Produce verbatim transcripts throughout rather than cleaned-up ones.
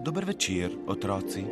Dober večer, otroci.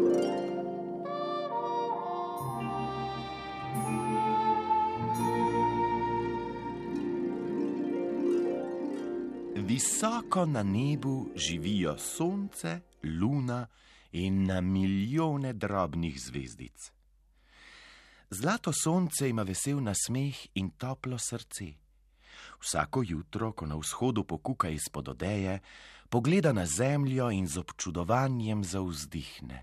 Visoko na nebu živijo sonce, luna in na milijone drobnih zvezdic. Zlato sonce ima vesel nasmeh in toplo srce. Vsako jutro, ko na vzhodu pokuka izpod odeje, pogleda na zemljo in z občudovanjem zavzdihne.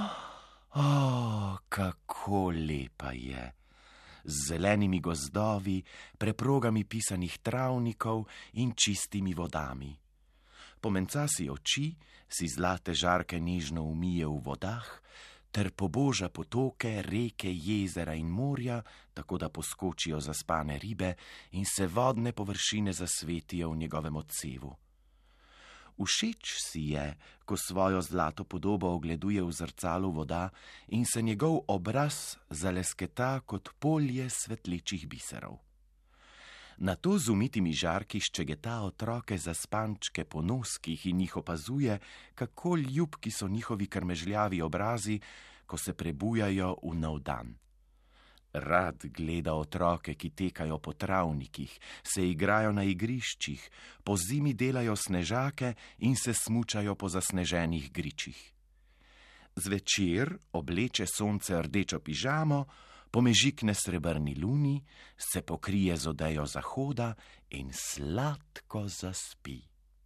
O, kako lepa je! Z zelenimi gozdovi, preprogami pisanih travnikov in čistimi vodami. Pomenca si oči, si zlate žarke nežno umije v vodah, ter poboža potoke, reke, jezera in morja, tako da poskočijo zaspane ribe in se vodne površine zasvetijo v njegovem odsevu. Všeč si je, ko svojo zlato podobo ogleduje v zrcalu voda in se njegov obraz zalesketa kot polje svetlečih biserov. Nato z umitimi žarki ščegeta otroke zaspančke po noskih in jih opazuje, kako ljubki so njihovi krmežljavi obrazi, ko se prebujajo v nov dan. Rad gleda otroke, ki tekajo po travnikih, se igrajo na igriščih, po zimi delajo snežake in se smučajo po zasneženih gričih. Zvečer obleče sonce rdečo pižamo, pomežikne srebrni luni, se pokrije z odejo zahoda in sladko zaspi.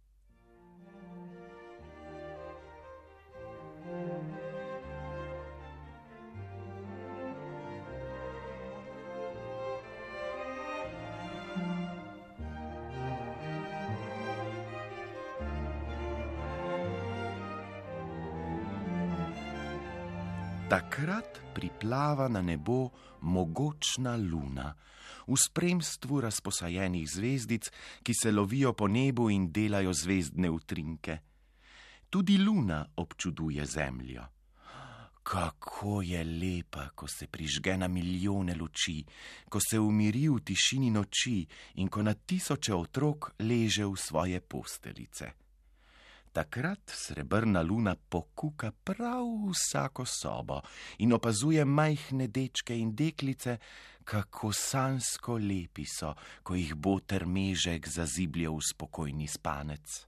Takrat priplava na nebo mogočna luna, v spremstvu razposajenih zvezdic, ki se lovijo po nebu in delajo zvezdne utrinke. Tudi luna občuduje zemljo. Kako je lepa, ko se prižge na milijone luči, ko se umiri v tišini noči in ko na tisoče otrok leže v svoje posteljice. Takrat srebrna luna pokuka prav vsako sobo in opazuje majhne dečke in deklice, kako sanjsko lepi so, ko jih boter mežek zaziblje v spokojni spanec.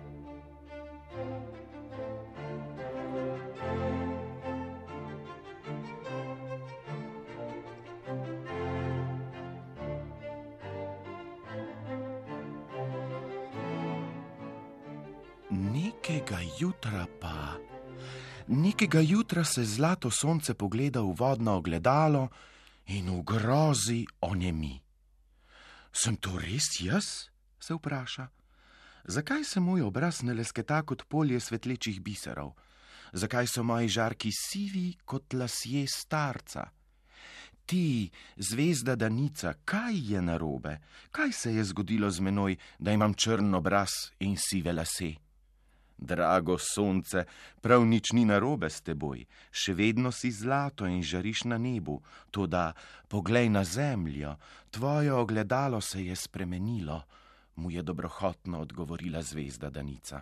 Nekega jutra pa, nekega jutra se zlato sonce pogleda v vodno ogledalo in v grozi onemi. Sem to res jaz? Se vpraša. Zakaj se moj obraz ne lesketa kot polje svetlečih biserov? Zakaj so moji žarki sivi kot lasje starca? Ti, zvezda Danica, kaj je narobe? Kaj se je zgodilo z menoj, da imam črn obraz in sive lase? Drago sonce, prav nič ni narobe s teboj, še vedno si zlato in žariš na nebu, toda poglej na zemljo, tvoje ogledalo se je spremenilo, mu je dobrohotno odgovorila zvezda Danica.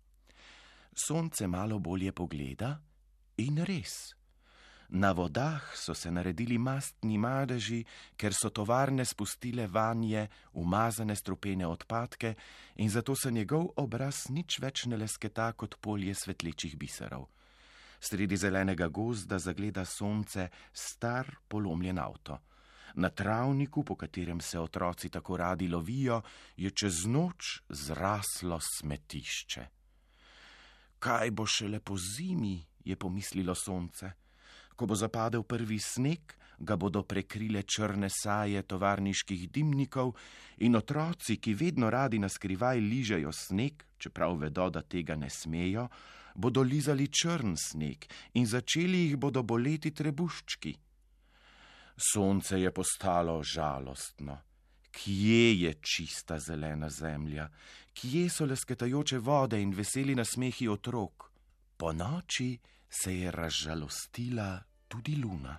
Sonce malo bolje pogleda in res. Na vodah so se naredili mastni madeži, ker so tovarne spustile vanje umazane strupene odpadke in zato se njegov obraz nič več ne lesketa kot polje svetlečih biserov. Sredi zelenega gozda zagleda sonce star polomljen avto. Na travniku, po katerem se otroci tako radi lovijo, je čez noč zraslo smetišče. Kaj bo šele po zimi, je pomislilo sonce. Ko bo zapadel prvi sneg, ga bodo prekrile črne saje tovarniških dimnikov in otroci, ki vedno radi naskrivaj ližejo sneg, čeprav vedo, da tega ne smejo, bodo lizali črn sneg in začeli jih bodo boleti trebuščki. Sonce je postalo žalostno. Kje je čista zelena zemlja? Kje so lesketajoče vode in veseli nasmehi otrok? Po noči se je razžalostila tudi luna.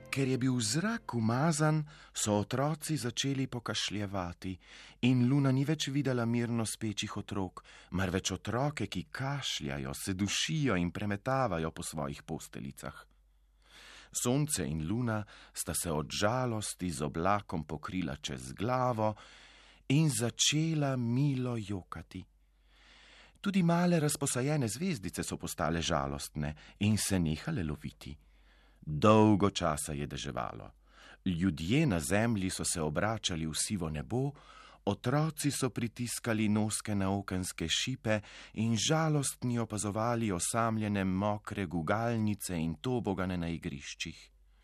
Ker je bil zrak umazan, so otroci začeli pokašljevati in Luna ni več videla mirno spečih otrok, marveč otroke, ki kašljajo, se dušijo in premetavajo po svojih posteljicah. Sonce in Luna sta se od žalosti z oblakom pokrila čez glavo in začela milo jokati. Tudi male razposajene zvezdice so postale žalostne in se nehale loviti. Dolgo časa je deževalo. Ljudje na zemlji so se obračali v sivo nebo, otroci so pritiskali noske na okenske šipe in žalostni opazovali osamljene mokre gugalnice in tobogane na igriščih.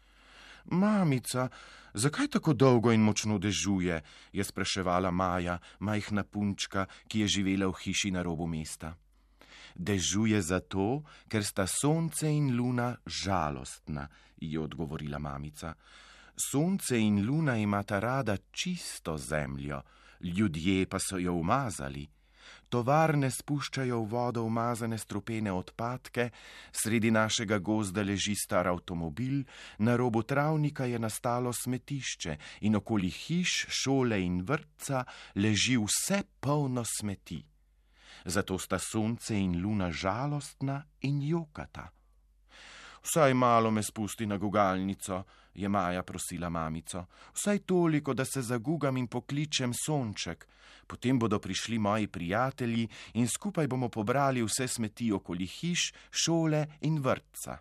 Mamica, zakaj tako dolgo in močno dežuje? Je spraševala Maja, majhna punčka, ki je živela v hiši na robu mesta. Dežuje zato, ker sta sonce in Luna žalostna, je odgovorila mamica. Sonce in Luna imata rada čisto zemljo, ljudje pa so jo umazali. Tovarne spuščajo v vodo umazane strupene odpadke, sredi našega gozda leži star avtomobil, na robu travnika je nastalo smetišče in okoli hiš, šole in vrtca leži vse polno smeti. Zato sta sonce in Luna žalostna in jokata. Vsaj malo me spusti na gugalnico, je Maja prosila mamico. Vsaj toliko, da se zagugam in pokličem sonček. Potem bodo prišli moji prijatelji in skupaj bomo pobrali vse smeti okoli hiš, šole in vrtca.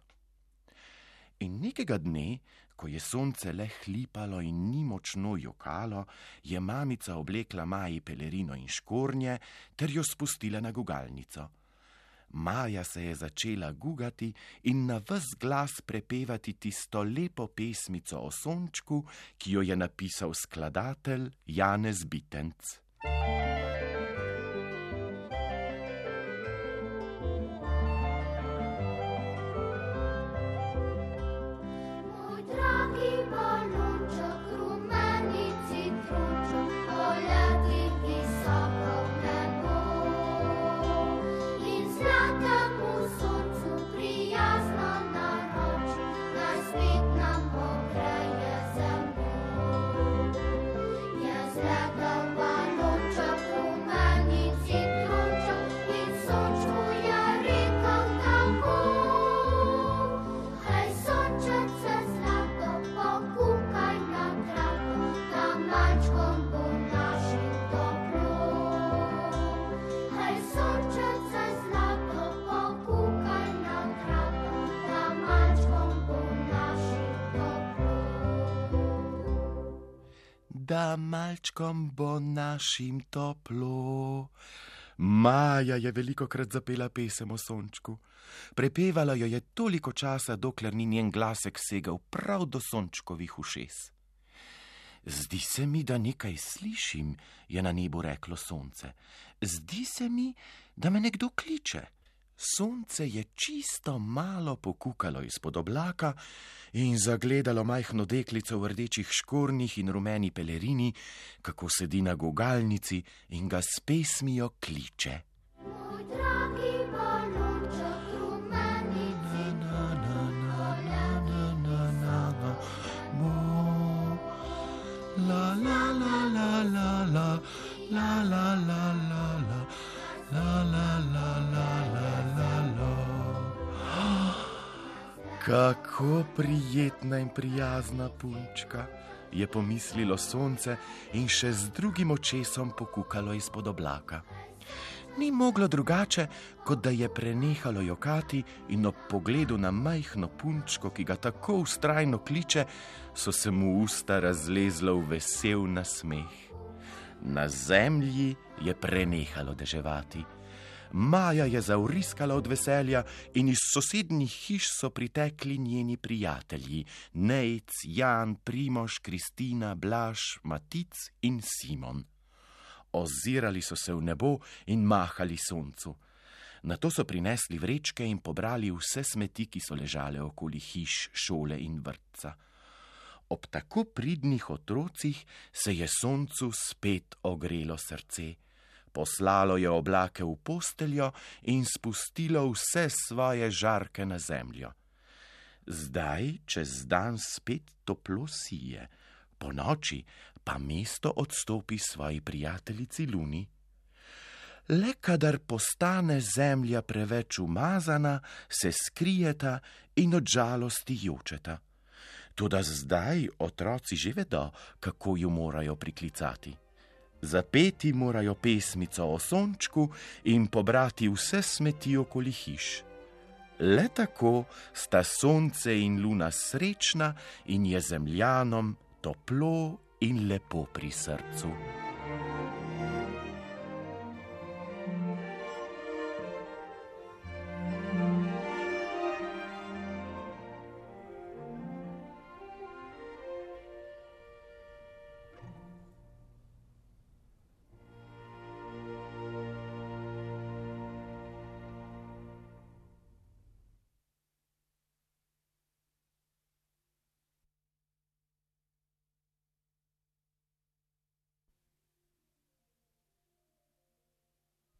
In nekega dne, ko je sonce le hlipalo in ni močno jokalo, je mamica oblekla Maji pelerino in škornje ter jo spustila na gugalnico. Maja se je začela gugati in na ves glas prepevati tisto lepo pesmico o sončku, ki jo je napisal skladatelj Janez Bitenc. Da malčkom bo našim toplo. Maja je velikokrat zapela pesem o sončku. Prepevala jo je toliko časa, dokler ni njen glasek segal prav do sončkovih ušes. Zdi se mi, da nekaj slišim, je na nebu reklo sonce. Zdi se mi, da me nekdo kliče. Sonce je čisto malo pokukalo izpod oblaka in zagledalo majhno deklico v rdečih škornjih in rumeni pelerini, kako sedi na gugalnici in ga s pesmijo kliče. Moj dragi balonček, rumeni la la la la la la la la la la la la la la la la la. Kako prijetna in prijazna punčka, je pomislilo sonce in še z drugim očesom pokukalo izpod oblaka. Ni moglo drugače, kot da je prenehalo jokati in ob pogledu na majhno punčko, ki ga tako vztrajno kliče, so se mu usta razlezla v vesel nasmeh. Na zemlji je prenehalo deževati. Maja je zavriskala od veselja in iz sosednjih hiš so pritekli njeni prijatelji, Nejc, Jan, Primož, Kristina, Blaž, Matic in Simon. Ozirali so se v nebo in mahali soncu. Nato so prinesli vrečke in pobrali vse smeti, ki so ležale okoli hiš, šole in vrtca. Ob tako pridnih otrocih se je soncu spet ogrelo srce. Poslalo je oblake v posteljo in spustilo vse svoje žarke na zemljo. Zdaj čez dan spet toplo sije, po noči pa mesto odstopi svoji prijateljici Luni. Le kadar postane zemlja preveč umazana, se skrijeta in od žalosti jočeta. Toda zdaj otroci že vedo, kako ju morajo priklicati. Zapeti morajo pesmico o sončku in pobrati vse smeti okoli hiš. Le tako sta sonce in luna srečna in je zemljanom toplo in lepo pri srcu.